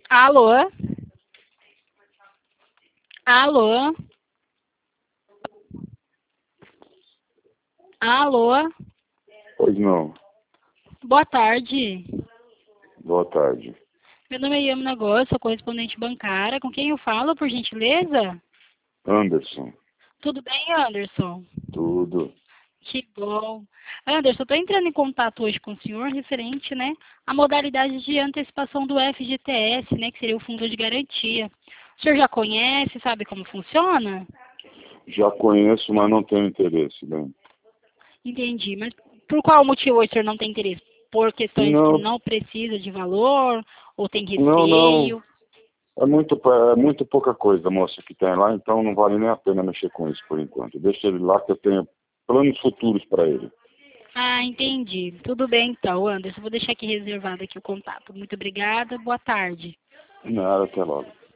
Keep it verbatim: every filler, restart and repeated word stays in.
Alô? Alô? Alô? Pois não. Boa tarde. Boa tarde. Meu nome é Iamo Negócio, sou correspondente bancária. Com quem eu falo, por gentileza? Anderson. Tudo bem, Anderson? Tudo. Que bom. Anderson, estou entrando em contato hoje com o senhor referente, né, à modalidade de antecipação do F G T S, né, que seria o Fundo de Garantia. O senhor já conhece, sabe como funciona? Já conheço, mas não tenho interesse, bem. Entendi. Mas por qual motivo o senhor não tem interesse? Por questões que Não, não precisa de valor ou tem não, não. receio? É muito, é muito pouca coisa, moça, que tem lá, então não vale nem a pena mexer com isso por enquanto. Deixa ele lá que eu tenho planos futuros para ele. Ah, entendi. Tudo bem então, Anderson. Vou deixar aqui reservado aqui o contato. Muito obrigada. Boa tarde. Nada, até logo.